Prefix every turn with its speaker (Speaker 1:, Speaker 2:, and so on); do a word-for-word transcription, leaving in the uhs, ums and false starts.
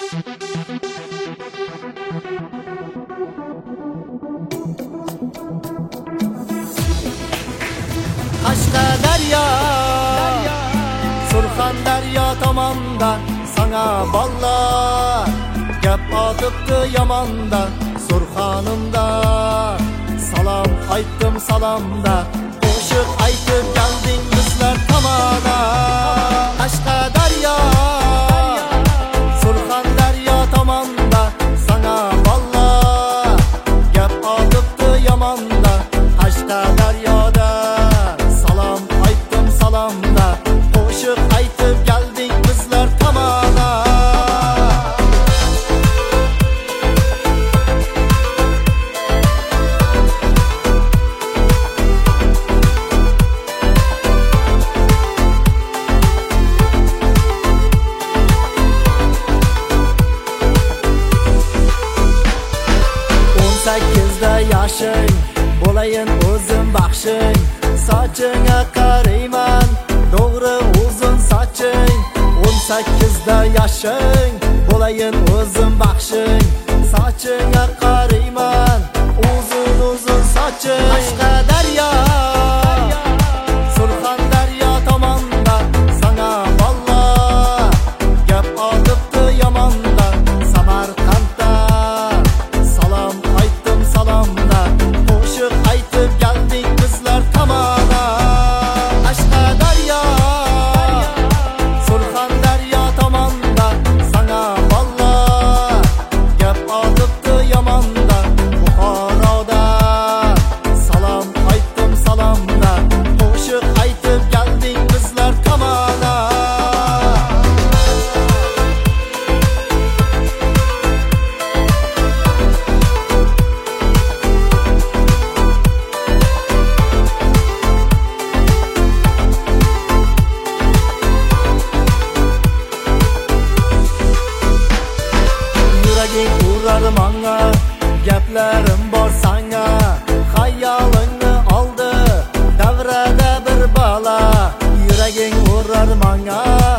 Speaker 1: Qashqadaryo, Surxondaryo tomondan sana ballar gap otibdi yomondan. Surxonimda salom aytdim salomda, qo'shiq aytib kelding bizlar tomona. Qashqadaryo, Surxondaryo tomonda sana ballar gap otibdi yomonda. Qashqadaryoda salom aytdim salomda, qo'shiq aytib kelding bizlar tomona. o'n sakkizda yoshing, bo'layin o'zim baxshing. Sochingga qarayman, to'g'ri uzun soching. o'n sakkizda yoshing, bo'layin o'zim baxshing. Sochingga qarayman, uzun uzun soching. Qashqadaryo, Surxondaryo tomonda sana ballar gap otibdi yomonda. Samarqandda salom aytdim salomda, qo'shiq aytib kelding bizlar tomona. Qashqadaryo, Surxondaryo tomonda sana ballar gap otibdi yomonda. Buxoroda salom aytdim salomda, qo'shiq aytib kelding bizlar tomona. Yuraging urar manga, gaplarim bor sanga. Xayolingni oldi davrada bir bala. Yuraging urar manga,